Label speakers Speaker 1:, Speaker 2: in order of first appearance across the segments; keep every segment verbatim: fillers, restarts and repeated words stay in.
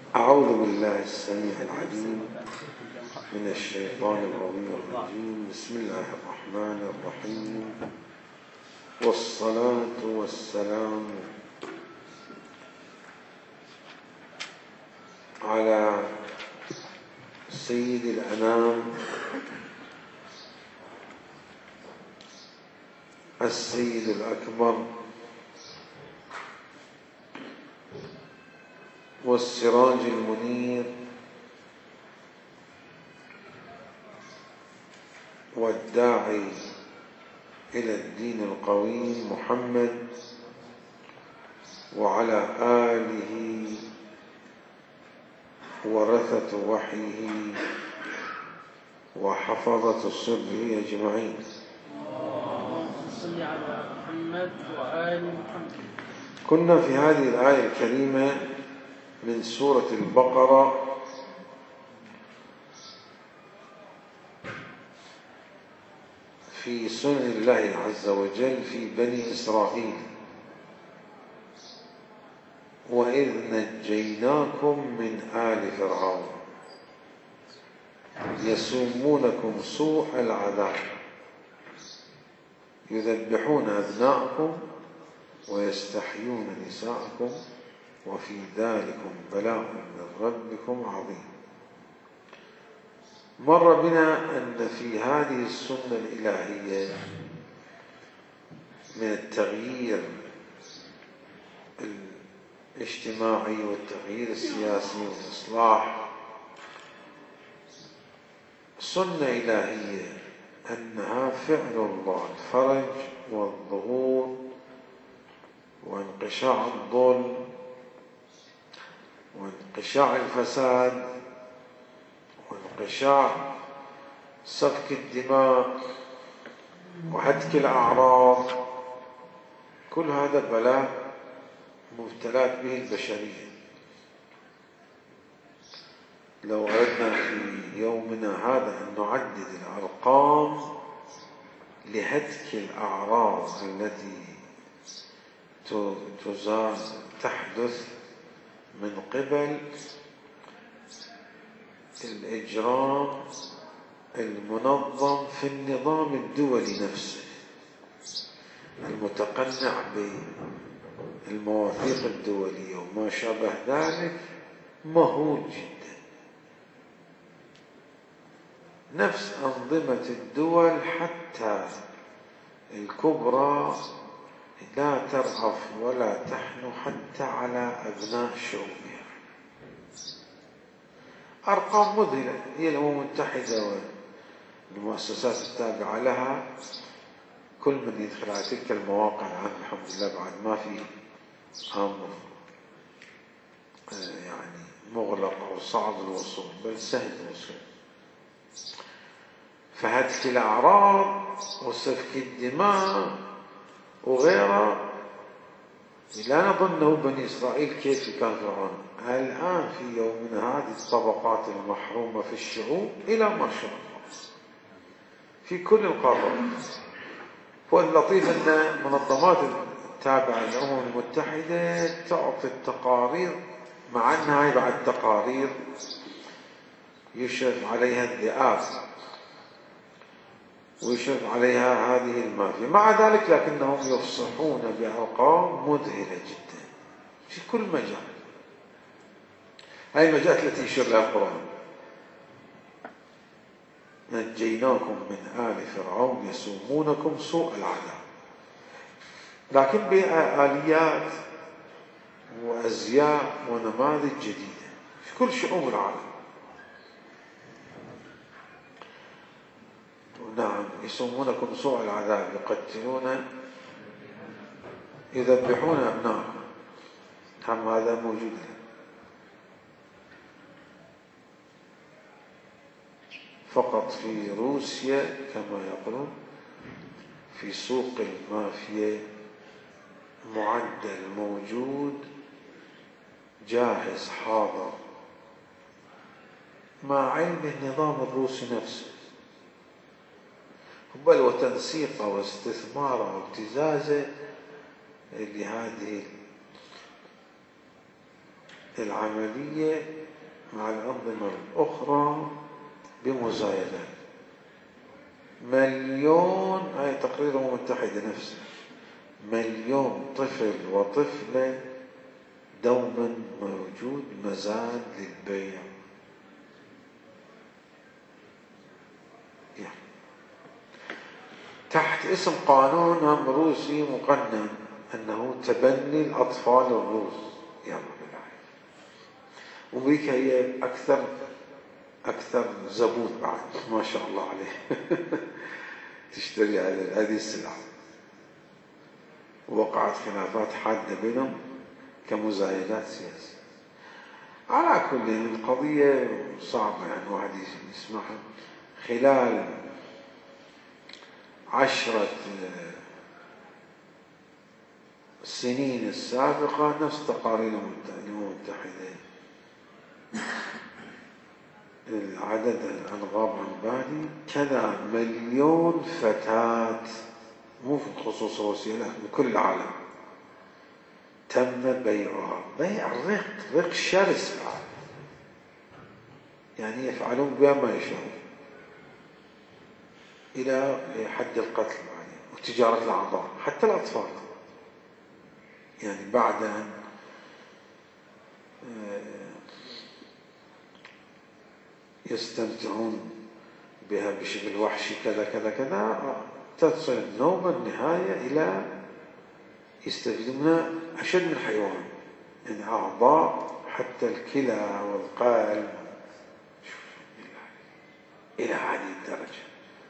Speaker 1: أعوذ بالله السميع العليم من الشيطان الرجيم الرجيم. بسم الله الرحمن الرحيم، والصلاة والسلام على سيد الأنام السيد الأكبر والسراج المنير والداعي إلى الدين القويم محمد وعلى آله ورثة وحيه وحفظة سره أجمعين.
Speaker 2: صل على محمد وآل محمد.
Speaker 1: كنا في هذه الآية الكريمة من سورة البقرة في سنن الله عز وجل في بني إسرائيل: وإذ نجيناكم من آل فرعون يسومونكم سوء العذاب يذبحون أبناءكم ويستحيون نساءكم وفي ذلكم بلاء من ربكم عظيم. مر بنا أن في هذه السنة الإلهية من التغيير الاجتماعي والتغيير السياسي والإصلاح سنة إلهية أنها فعل الله، الفرج والظهور وانقشاع الظلم وانقشاع الفساد وانقشاع سفك الدماء وهتك الأعراض. كل هذا بلاء مبتلات به البشرية. لو أردنا في يومنا هذا أن نعدد الأرقام لهتك الأعراض التي تزال تحدث من قبل الإجرام المنظم في النظام الدولي نفسه المتقنع بالمواثيق الدولية وما شابه ذلك، مهول جدا. نفس أنظمة الدول حتى الكبرى لا ترأف ولا تحن حتى على أبناء شعوبها. أرقام مذهلة. هي الأمم المتحدة والمؤسسات التابعة لها، كل من يدخل على تلك المواقع الآن الحمد لله بعد ما في أمر يعني مغلق أو صعب الوصول، بل سهل الوصول. فهتك الأعراض وسفك الدماء وغيرها لا نظنه بني إسرائيل كيف كان فرعون. الآن في يومنا هذه الطبقات المحرومة في الشعوب إلى ما شاء الله في كل القارات. واللطيف أن منظمات التابعة للأمم المتحدة تعطي التقارير، مع أنها هي بعد تقارير يشرف عليها الذئاب ويشرف عليها هذه المافيا، مع ذلك لكنهم يفصحون بأرقام مذهلة جدا في كل مجال. هذه المجالات التي يشير لها القرآن: نجيناكم من آل فرعون يسومونكم سوء العذاب، لكن بآليات وأزياء ونماذج جديدة في كل شؤون العالم. نعم، يسومونكم سوء العذاب يقتلون يذبحون أبناءكم. هم هذا موجود. فقط في روسيا كما يقولون في سوق المافيا معدل موجود جاهز حاضر مع علم النظام الروسي نفسه، بل وتنسيقه واستثماره وابتزازه لهذه العملية مع الأنظمة الأخرى بمزايدات. مليون، هاي تقرير الأمم المتحدة نفسه، مليون طفل وطفلة دوما موجود مزاد للبيع. يعني تحت اسم قانون روسي مقنن أنه تبني الأطفال الروس. يا رب العالمين. أمريكا هي أكثر أكثر زبون بعد، ما شاء الله عليه. تشتري هذه السلعة. وقعت خلافات حادة بينهم كمزايدات سياسية. على كل القضية صعبة يعني واحد يسمعها. خلال عشرة السنين السابقة نفس تقارير الأمم المتحدة، العدد الغاب عن بالي كذا مليون فتاة، مو في خصوص روسيا، لا من كل العالم، تم بيعها بيع رق رق شرس بعد. يعني يفعلون بها ما يشاءون إلى حد القتل بعدين، وتجارة الأعضاء حتى الأطفال. يعني بعد أن يستمتعون بها بشكل وحشي كذا كذا كذا، تصل نوبة النهاية إلى يستفيدون منها أشد من الحيوان. يعني أعضاء حتى الكلى والقلب إلى هذه الدرجة.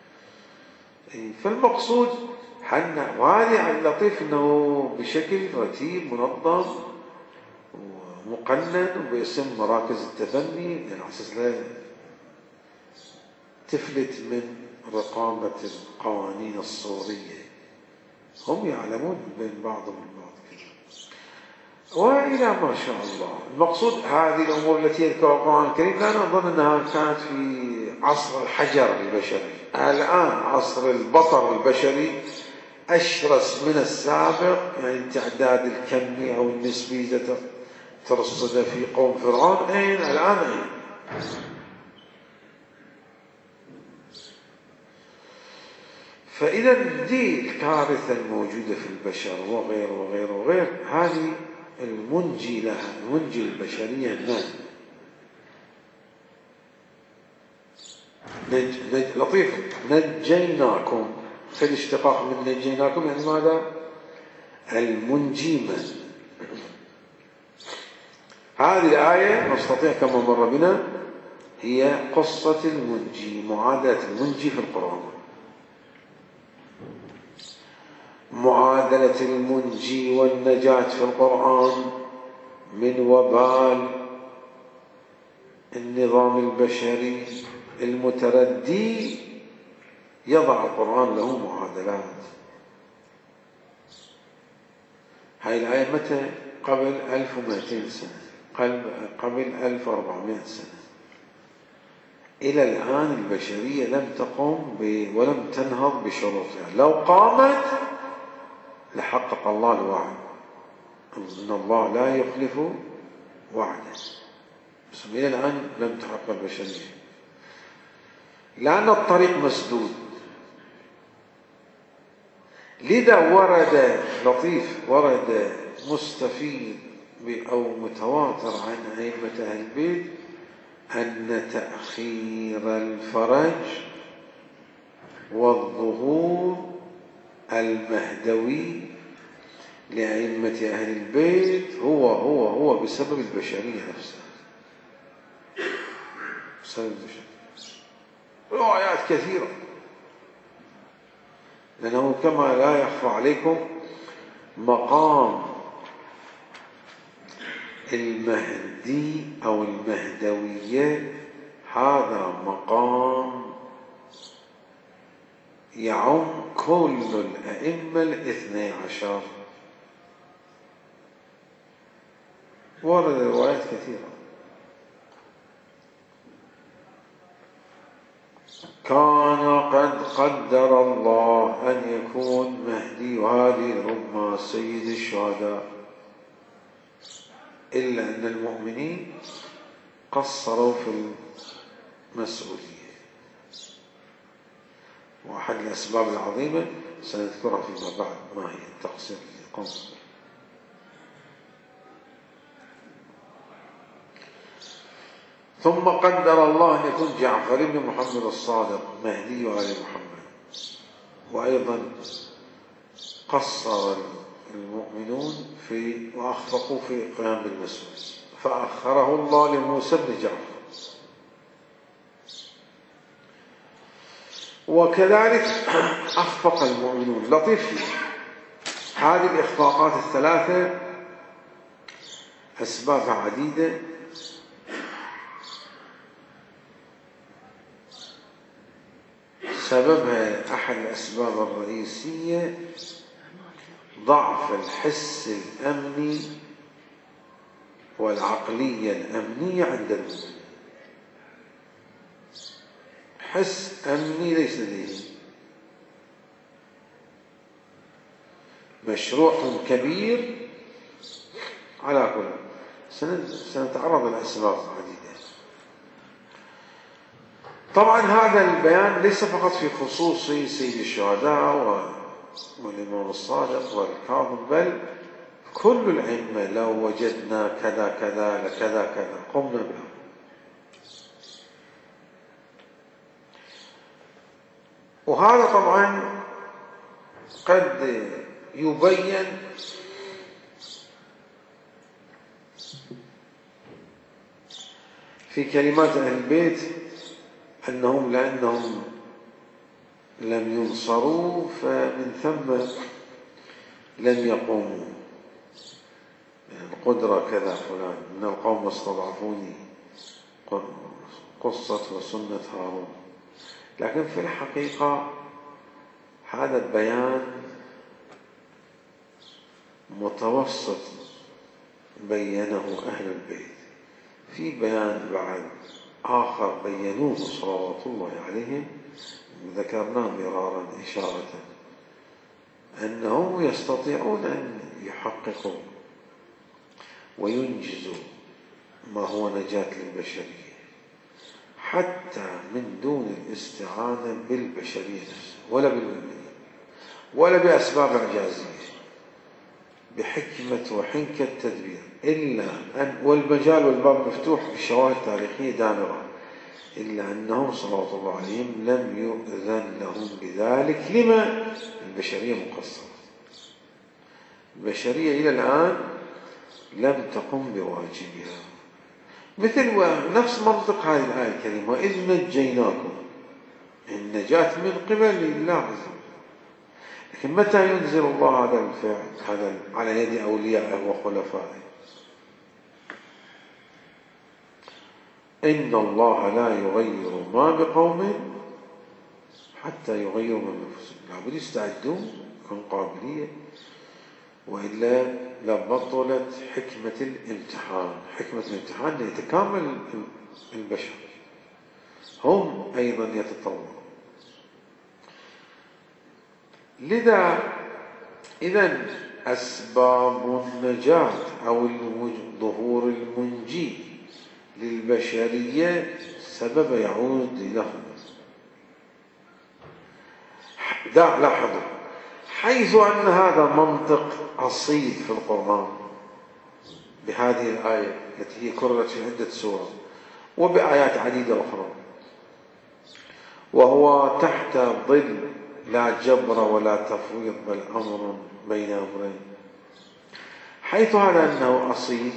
Speaker 1: فالمقصود حنا، وهذه اللطيف أنه بشكل رتيب منظم ومقنن وباسم مراكز التبني، يعني على أساس لا تفلت من رقابة القوانين الصورية. هم يعلمون بين بعضهم البعض كذا. وإلى ما شاء الله. المقصود هذه الأمور التي يذكرها القرآن الكريم لا نظن أنها كانت في عصر الحجر البشري. الآن عصر البطر البشري أشرس من السابق. يعني التعداد الكمي أو النسبي إذا ترصد في قوم فرعون، أين الآن أين؟ فإذا دي الكارثة الموجودة في البشر وغير وغير وغير، هذه المنجي لها، المنجي البشرية الناس. نج... نج... لطيف، نجيناكم، خذ اشتقاق من نجيناكم، يعني ماذا؟ المنجي من. هذه الآية نستطيع كما مر بنا هي قصة المنجي، معادلة المنجي في القرآن. معادلة المنجي والنجاة في القرآن من وبال النظام البشري المتردي، يضع القرآن له معادلات. هاي الآية متى؟ قبل ألف ومئتين سنة، قبل ألف وأربعمائة سنة. إلى الآن البشرية لم تقم ولم تنهض بشروطها. لو قامت لحقق الله الوعد، إن الله لا يخلف وعده، بس إلى الآن لم تحقق البشرية لأن الطريق مسدود. لذا ورد لطيف، ورد مستفيد أو متواتر عن أئمة أهل البيت أن تأخير الفرج والظهور المهدوي لأئمة أهل البيت هو هو هو بسبب البشرية نفسها، بسبب البشرية. روايات كثيرة، لأنه كما لا يخفى عليكم مقام المهدي أو المهدوية هذا مقام يعم كل الأئمة الاثني عشر. ورد روايات كثيرة. كان قد قدر الله أن يكون مهدي، وهذه الأمة سيد الشهداء. إلا أن المؤمنين قصروا في المسؤولية. وأحد الأسباب العظيمة سنذكرها فيما بعد ما هي التقصير الذي قام به. ثم قدر الله أن يكون جعفر بن محمد الصادق مهدي آل محمد. وأيضا قصر المؤمنون في وأخفقوا في القيام بالمسؤولية، فأخره الله لموسى بن جعفر. وكذلك أخفق المؤمنون. لطيف هذه الإخفاقات الثلاثة أسبابها عديدة، سببها أحد الأسباب الرئيسية ضعف الحس الأمني والعقلية الأمنية عند المؤمنين. حس أمني ليس لديه، مشروعهم كبير. على كل سنتعرض لأسباب عديدة. طبعا هذا البيان ليس فقط في خصوص سيد الشهداء والإمام الصادق والكاظم، بل كل الأئمة لو وجدنا كذا كذا لكذا كذا قمنا به. وهذا طبعا قد يبين في كلمات أهل البيت أنهم لأنهم لم ينصروا فمن ثم لم يقوموا. يعني القدرة كذا فلان من القوم استضعفوني، قصة وسنة هارون. لكن في الحقيقة هذا البيان متوسط بينه أهل البيت. في بيان بعد آخر بينوه صلوات الله عليهم ذكرناه مرارا إشارة، أنهم يستطيعون أن يحققوا وينجزوا ما هو نجاة للبشرية حتى من دون الاستعانة بالبشرية نفسها ولا بالمؤمنين ولا بأسباب إعجازية، بحكمة وحنكة تدبير، إلا أن والمجال والباب مفتوح بشواهد تاريخية دامرة، إلا أنهم صلوات الله عليهم لم يؤذن لهم بذلك. لما؟ البشرية مقصرة. البشرية إلى الآن لم تقم بواجبها. مثل نفس منطق هذه الآية الكريمة: وإذ نجيناكم. النجاة من قبل الله عز وجل. لكن متى ينزل الله هذا الفعل هذا على يد أوليائه وخلفائه؟ إن الله لا يغير ما بقوم حتى يغيروا ما بأنفسهم. لابد يستعدون، يكون قابلية، وإلا لبطلت حكمة الامتحان. حكمة الامتحان يتكامل البشر، هم أيضا يتطورون. لذا إذن أسباب النجاة أو ظهور المنجي للبشرية سبب يعود لهم. لاحظوا حيث أن هذا منطق أصيل في القرآن بهذه الآية التي هي كررت في عدة سور وبآيات عديدة أخرى، وهو تحت ظل لا جبر ولا تفويض بل أمر بين أمرين. حيث هذا أنه أصيل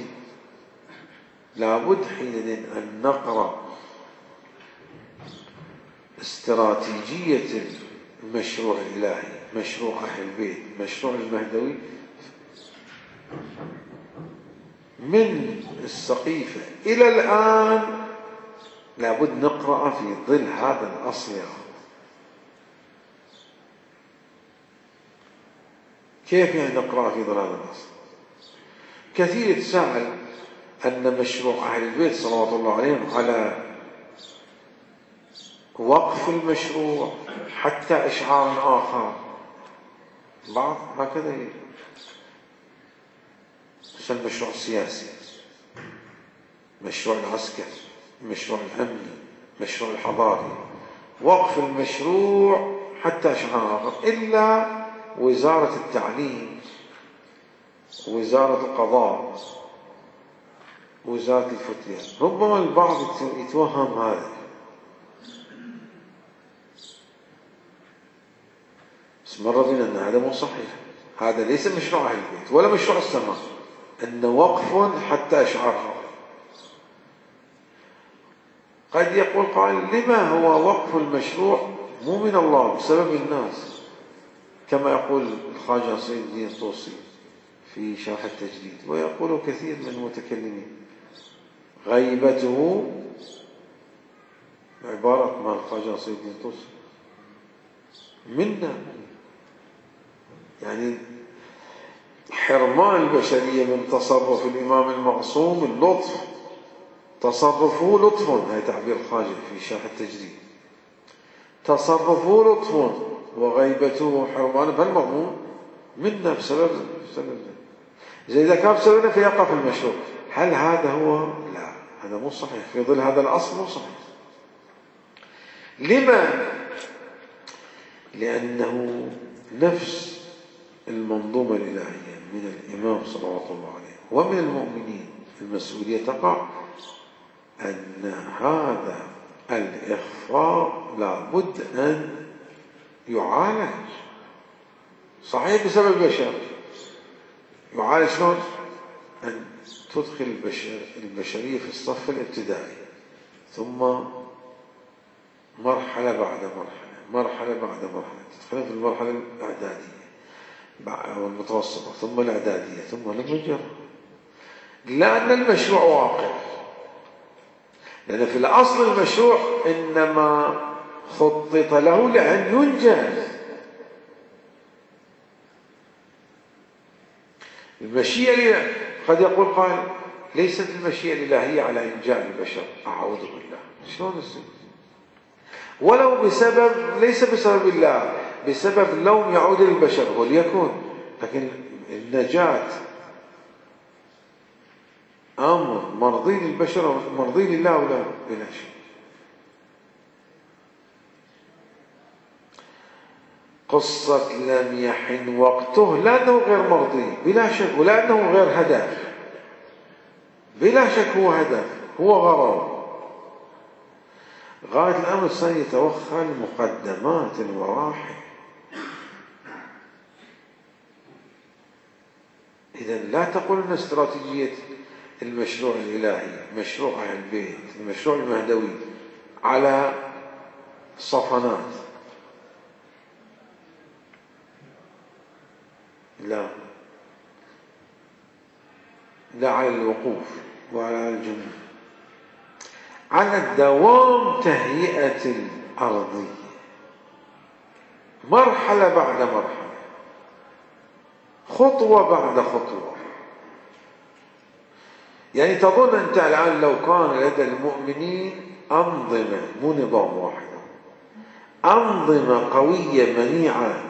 Speaker 1: لابد حينئذ أن نقرأ استراتيجية المشروع الإلهي، مشروع أهل البيت، مشروع المهدوي من السقيفة إلى الآن. لابد نقرأ في ظل هذا الأصل. كيف يعني نقرأ في ظل هذا الأصل؟ كثير يتساءل أن مشروع أهل البيت صلوات الله عليهم على وقف المشروع حتى إشعار آخر. بعض هكذا يسمى المشروع السياسي، المشروع العسكري، المشروع الأمني، المشروع الحضاري. وقف المشروع حتى أشعار آخر، إلا وزارة التعليم، وزارة القضاء، وزارة الفتيان. ربما البعض يتوهم هذا، بس مر بنا أن هذا مو صحيح. هذا ليس مشروع أهل البيت ولا مشروع السماء، أنه وقف حتى أشعار آخر. قد يقول قائل: لما هو وقف المشروع مو من الله بسبب الناس، كما يقول الخواجة سيد الدين الطوسي في شرح التجديد، ويقول كثير من المتكلمين. غيبته عبارة مع الخواجة سيد الدين الطوسي منا، يعني حرمان البشرية من تصرف الإمام المعصوم اللطف، تصرفه لطف، هذا تعبير الخواجة في شرح التجديد، تصرفه لطف وغيبته حرمان، فالمضمون منا بسبب بسبب إذا كان بسببنا فيقف المشروع. هل هذا هو؟ لا، هذا مو صحيح، في ظل هذا الأصل مو صحيح. لما؟ لأنه نفس المنظومة الإلهية من الإمام صلوات الله عليه ومن المؤمنين المسؤولية تقع أن هذا الإخفاء لابد أن يعالج. صحيح بسبب البشر، يعالج شلون؟ أن تدخل البشر البشرية في الصف الابتدائي، ثم مرحلة بعد مرحلة، مرحلة بعد مرحلة، تدخل في المرحلة الإعدادية أو المتوسطة، ثم الإعدادية، ثم المجرة. لأن المشروع واقع، لأن في الأصل المشروع إنما خطط له لأن ينجز. المشيئة قد يقول قائل: ليست المشيئة الإلهية على إنجاء البشر. أعوذ بالله، شلون يصير؟ ولو بسبب، ليس بسبب الله، بسبب لوم يعود للبشر وليكن، لكن النجاة أمر مرضي للبشر، مرضي لله ولا بلا شيء. قصة لم يحن وقته، لأنه غير مرضي بلا شك، ولأنه غير هدف بلا شك، هو هدف، هو غرض. غاية الأمر سيتوخى المقدمات الوراحل. إذا لا تقول أن استراتيجية المشروع الإلهي، مشروع أهل البيت، المشروع المهدوي على صفنات، لا، لا على الوقوف وعلى الجنة، على الدوام تهيئة الأرضية، مرحلة بعد مرحلة، خطوة بعد خطوة. يعني تظن أنت الآن لو كان لدى المؤمنين أنظمة، مو نظام واحد، أنظمة قوية منيعة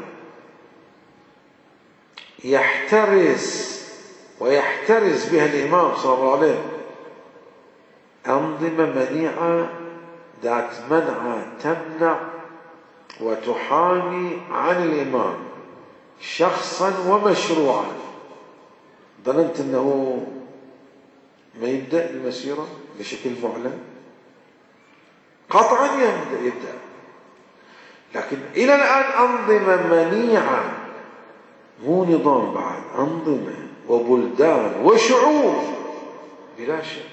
Speaker 1: يحترس ويحترس بها الإمام صلى الله عليه وسلم، أنظمة منيعة ذات منع تمنع وتحامي عن الإمام شخصا ومشروعا، ظننت أنه ما يبدأ المسيرة بشكل معلن؟ قطعا يبدأ, يبدأ لكن إلى الآن أنظمة منيعة، مو نظام بعد، أنظمة وبلدان وشعوب بلا شك.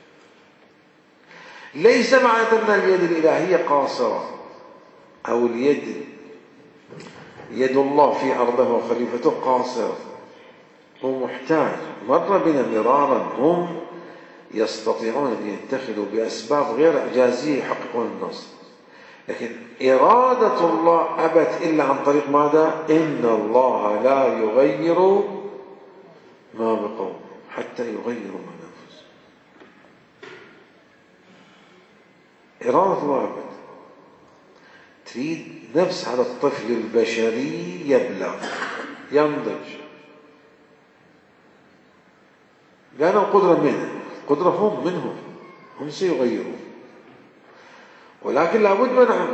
Speaker 1: ليس معنى أن اليد الإلهية قاصرة، أو اليد يد الله في أرضه وخليفته قاصرة، هو محتاج. مر بنا مرارا هم يستطيعون أن يتخذوا بأسباب غير إعجازية يحققون النصر، لكن إرادة الله أبت إلا عن طريق ماذا؟ إن الله لا يغير ما بقوم حتى يغيروا ما بأنفسهم. إرادة الله أبت. تريد نفس هذا الطفل البشري يبلغ ينضج، لأنه قدرة منه، قدرة هم منهم. هم سيغيرون، ولكن لابد منعهم.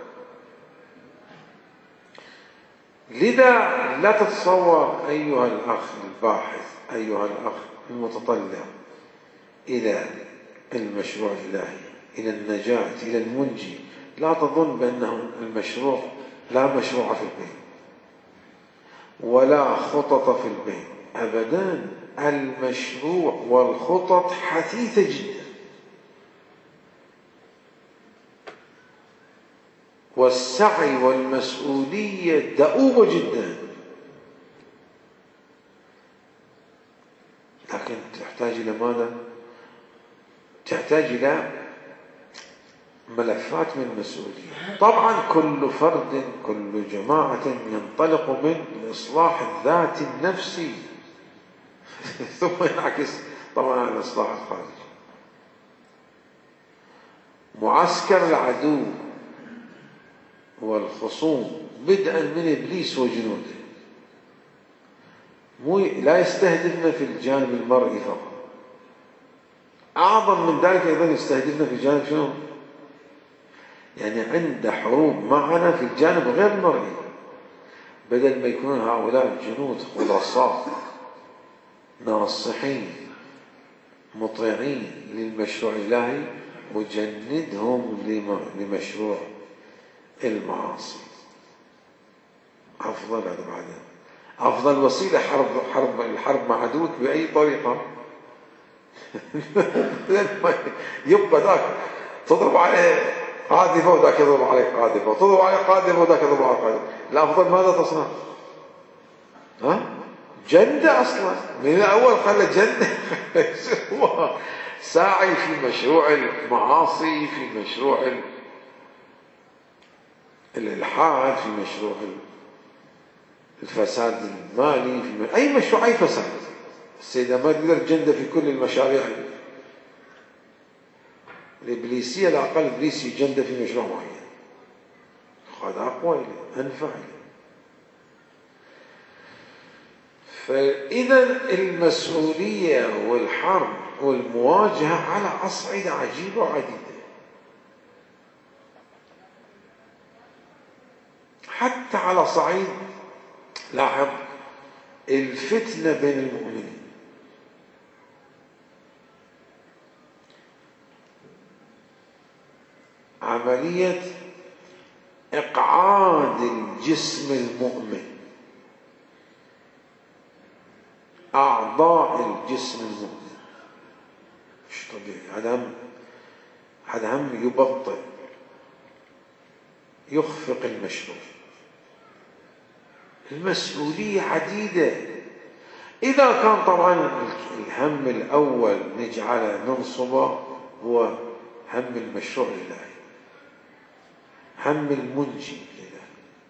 Speaker 1: لذا لا تتصور أيها الأخ الباحث، أيها الأخ المتطلع إلى المشروع الإلهي، إلى النجاة، إلى المنجي، لا تظن بأنه المشروع لا مشروع في البيت ولا خطط في البيت، أبدا. المشروع والخطط حثيثة جدا، والسعي والمسؤولية دؤوبة جدا، لكن تحتاج إلى ماذا؟ تحتاج إلى ملفات من المسؤولية. طبعا كل فرد، كل جماعة ينطلق من الإصلاح الذاتي النفسي ثم ينعكس طبعا على الإصلاح الخارجي. معسكر العدو والخصوم بدءا من إبليس وجنوده مو لا يستهدفنا في الجانب المرئي فقط، أعظم من ذلك أيضا يستهدفنا في الجانب شنو؟ يعني عند حروب معنا في الجانب غير المرئي، بدل ما يكونون هؤلاء جنود خلصاء ناصحين مطيعين للمشروع الإلهي، وجندهم لمشروع المعاصي. أفضل هذا بعدين أفضل وسيلة حرب حرب الحرب مع عدوك بأي طريقة يبقى ذاك تضرب عليه قاذفة وذاك يضرب عليك قاذفة، وتضرب عليه قاذفة وذاك يضرب عليك قاذفة. الأفضل ماذا تصنع؟ ها؟ جندة أصلا من الأول، خلى جندة هو ساعي في مشروع المعاصي، في مشروع الإلحاد، في مشروع الفساد المالي، في أي مشروع، أي فساد. السيدة ما تقدر جندة في كل المشاريع الإبليسية، لا أقل إبليسي جندة في مشروع معين، هذا أقوى إليه، أنفع إليه. فإذا المسؤولية والحرب والمواجهة على أصعدة عجيبة وعديدة، حتى على صعيد، لاحظ، الفتنة بين المؤمنين. عملية إقعاد الجسم المؤمن، أعضاء الجسم المؤمن، مش طبيعي. هذا هم هذا هم يبطئ، يخفق المشروع. المسؤولية عديدة. إذا كان طبعا الهم الأول نجعله ننصبه هو هم المشروع الإلهي، هم المنجي الإلهي،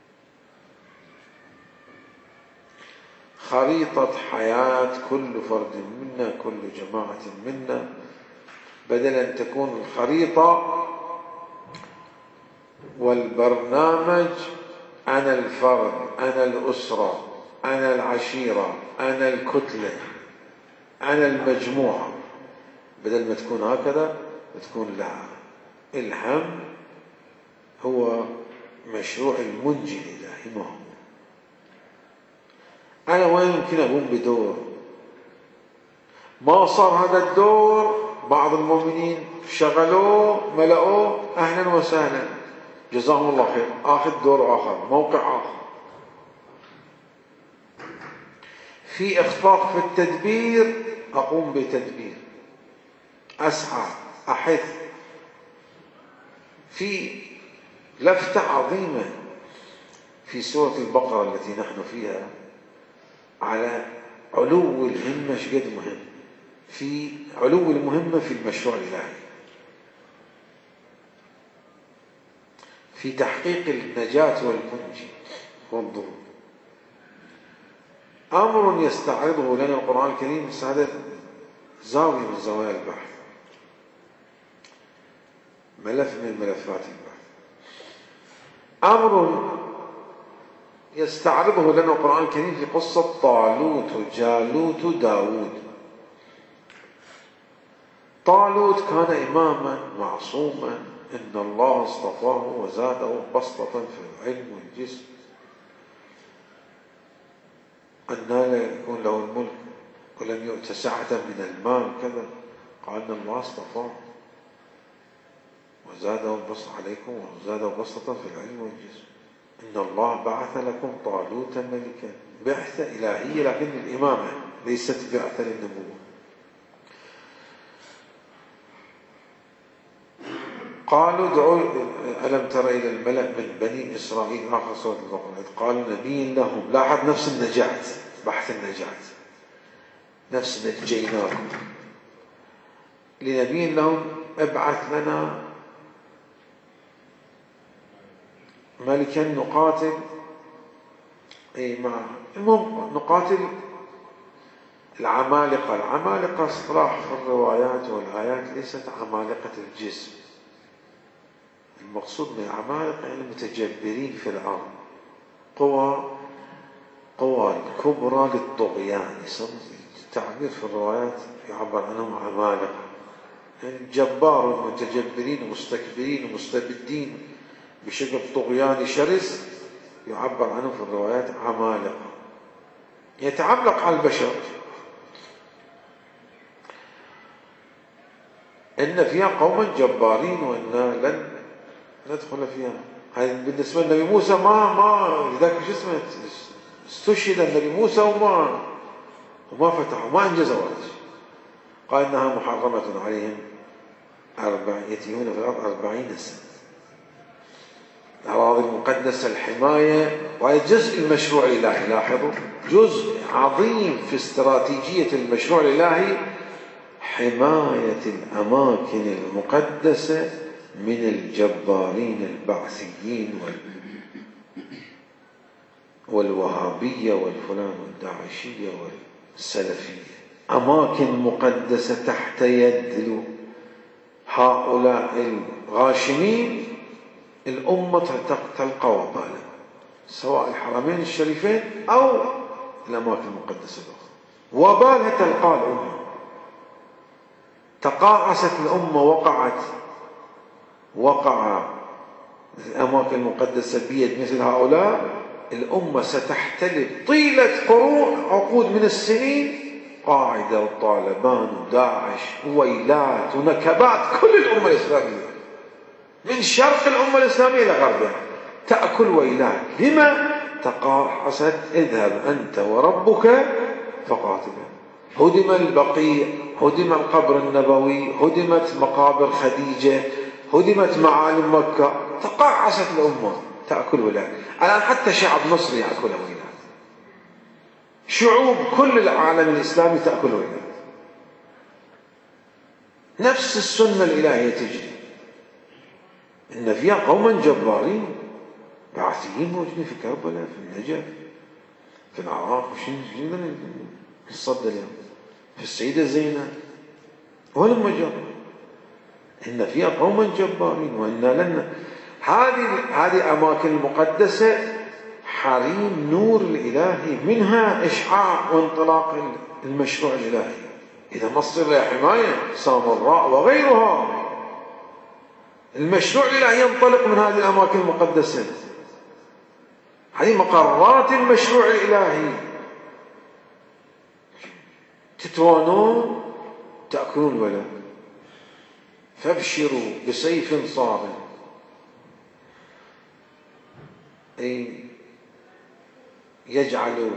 Speaker 1: خريطة حياة كل فرد منا، كل جماعة منا، بدل أن تكون الخريطة والبرنامج أنا الفرد، أنا الأسرة، أنا العشيرة، أنا الكتلة، أنا المجموعة، بدل ما تكون هكذا تكون لها الهم هو مشروع المنجي الإلهي. ما هو أنا وين يمكن أقوم بدور، ما صار هذا الدور، بعض المؤمنين شغلوه ملأوه، أهلا وسهلا، جزاهم الله خير، آخذ دور آخر، موقع آخر. في إخفاق في التدبير، أقوم بتدبير، أسعى، أحث. في لفتة عظيمة في سورة البقرة التي نحن فيها على علو الهمة، شقد مهم، في علو المهمة في المشروع الإلهي، في تحقيق النجاة والمنجي والضر. أمر يستعرضه لنا القرآن الكريم، هذا زاوية من زوايا البحث، ملف من ملفات البحث. أمر يستعرضه لنا القرآن الكريم في قصة طالوت وجالوت وداود. طالوت كان إماما معصوما، إن الله اصطفاه وزاده بسطة في العلم والجسم، أنى لا يكون له الملك ولم يؤت سعة من المال كذا. قال إن الله اصطفاه وزاده بسطة عليكم وزاده بسطة في العلم والجسم، إن الله بعث لكم طالوت ملكا. بعثة إلهية لكن الإمامة ليست بعثة للنبوة. قالوا ادعوا ألم تر إلى الملأ من بني إسرائيل، آخر سورة البقرة، قال نبي لهم. لاحظ نفس النجاة، بحث النجاة، نفس نجيناكم. لنبي لهم ابعث لنا ملكا نقاتل، اي مع المهم نقاتل العمالقة. العمالقة اصطلاح في الروايات والآيات ليست عمالقة الجسم، المقصود من العمالقة يعني المتجبرين في الأرض، قوى قوى الكبرى للطغيان. التعبير في الروايات يعبر عنهم عمالقة، يعني الجبار والمتجبرين ومستكبرين ومستبدين بشكل طغياني شرس يعبر عنه في الروايات عمالقة، يتعملق على البشر. إن فيها قوما جبارين وإنا لن ندخل فيها. هاي بالنسبة للنبي موسى ما ما لذلك شو اسمه استشهد النبي موسى وما وما فتحوا ما انجزوا ولا شيء. قال إنها محرمة عليهم أربع يتيهون في الأرض أربعين سنة. الأراضي المقدسة الحماية، وهي جزء المشروع الإلهي. لاحظوا جزء عظيم في استراتيجية المشروع الإلهي حماية الأماكن المقدسة من الجبارين البعثيين والوهابية والفلان والداعشية والسلفية. أماكن مقدسة تحت يد هؤلاء الغاشمين الأمة تلقى وبالا، سواء الحرمين الشريفين أو الأماكن المقدسة الأخرى، وبالها تلقى الأمة. تقاعست الأمة، وقعت وقع الأماكن المقدسة بيد مثل هؤلاء، الأمة ستحتل طيلة قرون عقود من السنين قاعدة وطالبان وداعش وويلات ونكبات كل الأمة الإسلامية من شرق الأمة الإسلامية إلى غربها تأكل ويلات. لما؟ تقاعست. اذهب أنت وربك فقاتلا. هدم البقيع، هدم القبر النبوي، هدمت مقابر خديجة، هدمت معالم مكة، تقاعست الأمة تأكل ويلات. الآن حتى شعب مصر يأكل ويلات، شعوب كل العالم الإسلامي تأكل ويلات. نفس السنة الإلهية تجري، إن فيها قوما جبارين بعثيين موجودين في كربلاء، في النجف، في العراق، وشين نصد اليوم في السيدة زينب ولما جاء إن فيها قوما جبارين وإنا لنا. هذه هذه أماكن المقدسة حريم نور الإلهي، منها إشعاع وانطلاق المشروع الإلهي. إذا ما تصير لها حماية سامراء وغيرها، المشروع الإلهي ينطلق من هذه الأماكن المقدسة. هذه مقرات المشروع الإلهي. تتوانون تأكلون الولد، فابشروا بسيف صارم. أي يجعل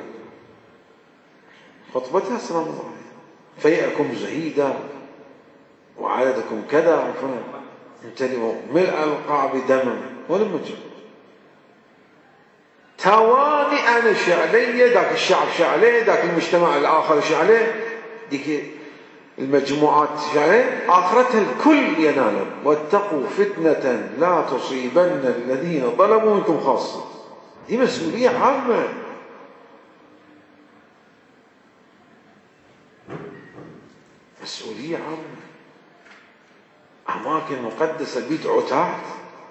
Speaker 1: خطبتها سلام الله فيئكم زهيدا وعددكم كذا امتلئوا ملء القعب دما ولم يجب تواني أنا شعلية، ذاك الشعب شعليه، ذاك المجتمع الآخر شعليه، ديك المجموعات شعليه، آخرتها الكل ينال. واتقوا فتنة لا تصيبن الذين ظلموا منكم خاصة. دي مسؤولية عامة. مسؤولية عامة. أماكن مقدسة بيت عتاد،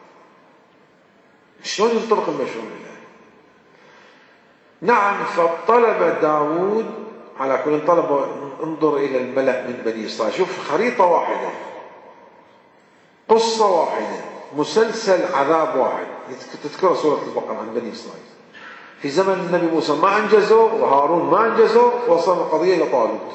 Speaker 1: شلون ينطلق المشروع الإلهي؟ نعم. فطلب داود على كل طلب انظر إلى الملأ من بني إسرائيل، شوف خريطة واحدة، قصة واحدة، مسلسل عذاب واحد تذكر سورة البقرة عن بني إسرائيل. في زمن النبي موسى ما أنجزوا وهارون ما أنجزوا، وصل القضية إلى طالوت،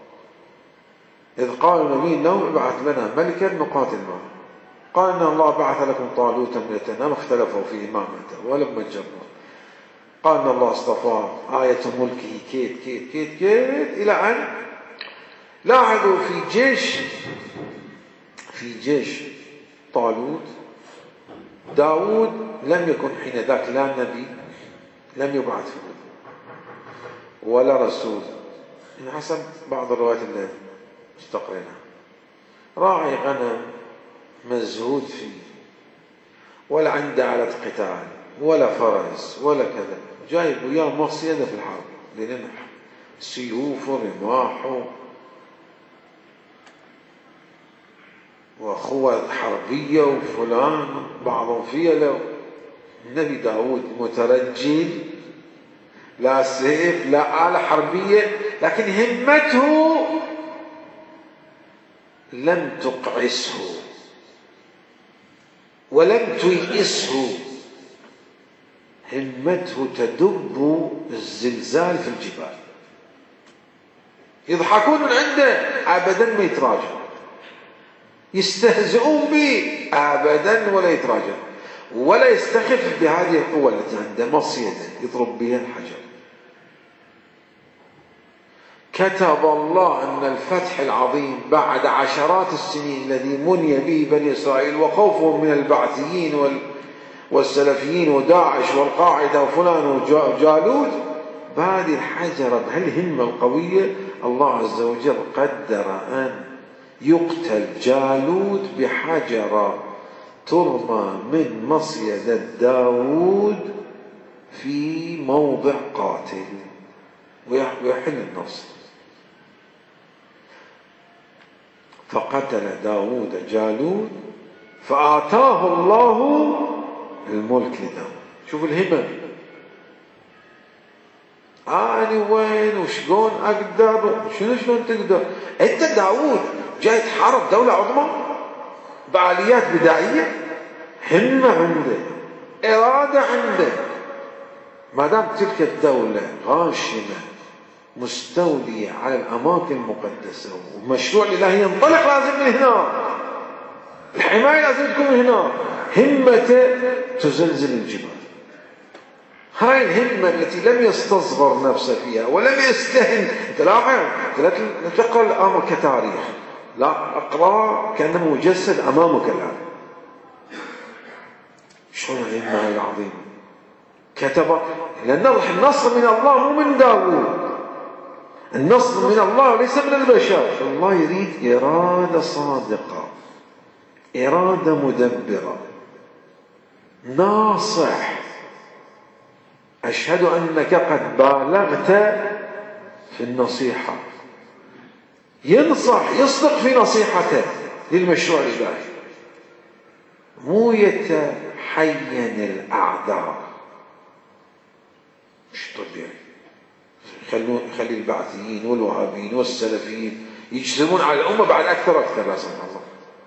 Speaker 1: إذ قال النبي لهم ابعث لنا ملكا نقاتل معه، قال إن الله بعث لكم طالوتا ملكا ما اختلفوا فيه ما مات ولما جربوا، قال إن الله اصطفاه آية ملكه كيت كيت كيت كيت إلى أن لاحظوا في جيش في جيش طالوت داود لم يكن حين ذاك لا نبي، لم يبعث فيه ولا رسول، من حسب بعض الروايات اللي استقريناها، راعي غنم مزهود فيه، ولا عنده آلة قتال ولا فرس ولا كذا، جايب وياه مصيدة في الحرب لننح سيوف ورماح وأخوة حربية وفلان بعضهم فيها. لو النبي داود مترجل، لا سيف لا آلة حربية، لكن همته لم تقعسه ولم تيئسه، همته تدب الزلزال في الجبال. يضحكون من عنده أبدا ما يتراجع، يستهزئون به أبدا ولا يتراجع، ولا يستخف بهذه القوة التي عنده، مصيدة يضرب بها الحجر. كتب الله أن الفتح العظيم بعد عشرات السنين الذي مني به بني إسرائيل وخوفهم من البعثيين والسلفيين وداعش والقاعدة وفلان وجالوت، بهذه الحجرة بهالهمة القوية الله عز وجل قدر أن يقتل جالوت بحجرة ترمى من مصيدة داود في موضع قاتل ويحل النصر. فقتل داود جالوت فآتاه الله الملك لداود. شوف الهمم، أنا وين وشلون أقدر، شنو شلون تقدر أنت داود جاي تحارب دولة عظمى بآليات بدائية، همة عنده، إرادة عنده، ما دام تلك الدولة غاشمة مستولية على الأماكن المقدسة ومشروع الإلهي ينطلق لازم من هنا، الحماية لازم تكون من هنا، همته تزلزل الجبال. هاي الهمة التي لم يستصغر نفسه فيها ولم يستهن. تلاحظ لا تقرأ الأمر كتاريخ، لا أقرأ كأنه مجسد أمامك الآن. شلون الهمة العظيمة كتب، لأن النصر من الله مو من داود، النصر من الله ليس من البشر. الله يريد إرادة صادقة، إرادة مدبرة، ناصح. أشهد أنك قد بالغت في النصيحة، ينصح يصدق في نصيحته للمشروع الإلهي، مو يتحين الأعذار. مش طبيعي خلي البعثيين والوهابيين والسلفيين يجسمون على الأمة بعد أكثر وأكثر لا سمح الله،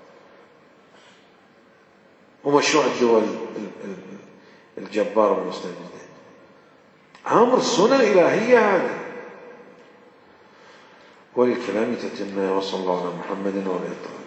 Speaker 1: ومشروع الدول الجبار والمستبد. أمر السنة الإلهية هذا. وللكلام تتم، وصلى الله على محمد وعلى آله.